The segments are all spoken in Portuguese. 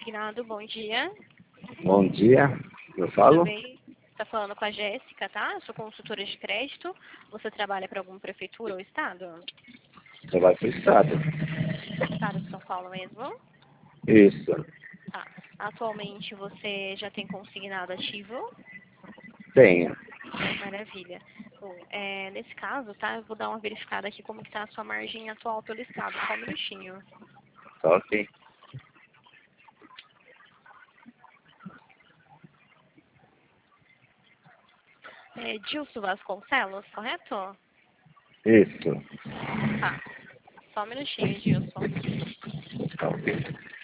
consignado, bom dia. Bom dia, eu Tudo falo? bem? Está falando com a Jéssica, tá? Eu sou consultora de crédito. Você trabalha para alguma prefeitura ou estado? Você vai pro estado. Estado de São Paulo mesmo? Isso, Tá. Atualmente você já tem consignado ativo? tenho. Maravilha. Bom, nesse caso, tá? Eu vou dar uma verificada aqui como que tá a sua margem atual pelo estado. Só um minutinho. Tá ok. Dilson Vasconcelos, correto? Isso, Tá. Só um minutinho, Dilson. tá ok.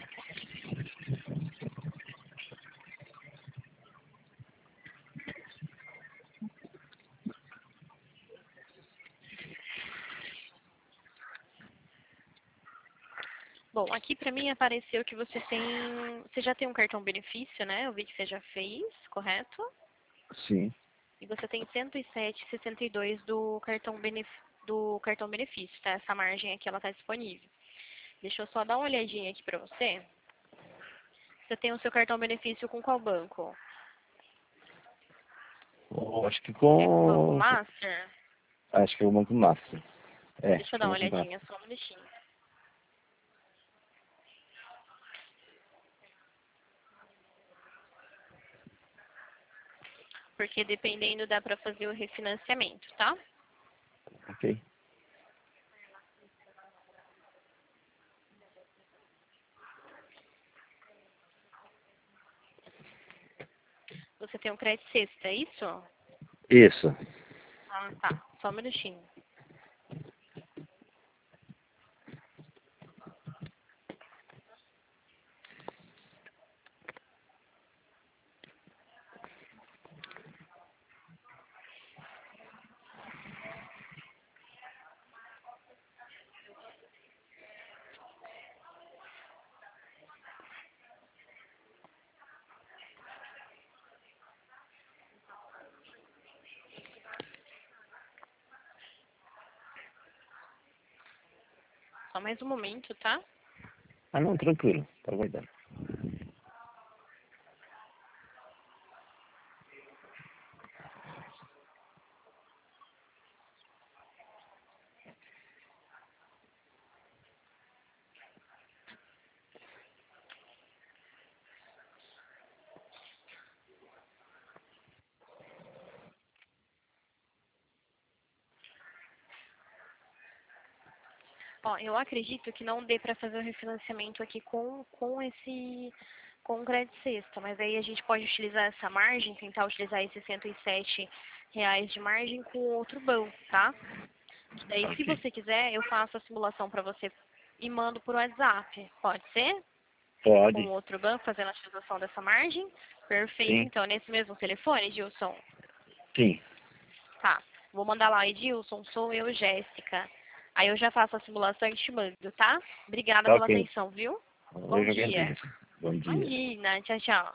Bom, aqui para mim apareceu que você já tem um cartão benefício, né? Eu vi que você já fez, correto? Sim, E você tem 107,62 do cartão benefício, tá? Essa margem aqui ela tá disponível. Deixa eu só dar uma olhadinha aqui para você. Você tem o seu cartão benefício com qual banco? acho que É com o Banco com... Master? Acho que é o Banco Master. É, Deixa eu é dar o uma Banco Master. olhadinha, só um minutinho. Porque dependendo dá para fazer o refinanciamento, tá? Ok. Você tem um crédito sexta, é isso? Isso. Ah, tá. Só um minutinho. Só mais um momento, tá? Ah, não, tranquilo. Tá aguardando. Ó, eu acredito que não dê para fazer o refinanciamento aqui com o crédito sexta, mas aí a gente pode utilizar essa margem, tentar utilizar esses R$ 107 de margem com outro banco, tá? Daí, se Ok. você quiser, eu faço a simulação para você e mando por WhatsApp. Pode ser? Com Pode. outro banco, fazendo a utilização dessa margem? Perfeito, Sim, então, nesse mesmo telefone, Gilson? sim. Tá. Vou mandar lá, Edilson, sou eu, Jéssica. Aí eu já faço a simulação e te mando, tá? Obrigada Tá pela ok. atenção, viu? Eu Bom já dia. agradeço. Bom dia. Imagina. Tchau, tchau.